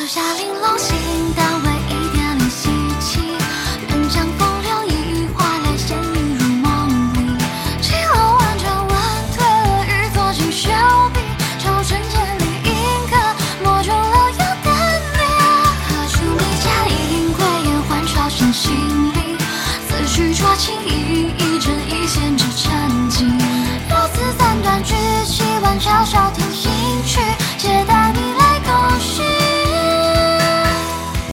下玲珑心，但为一点点稀奇。愿将风流一化来现你入梦里。起了完全问退了欲做尽手笔，朝春千里迎客，莫中了有的你。何处离家隐归雁还朝生心里，思绪捉情意，一针一线之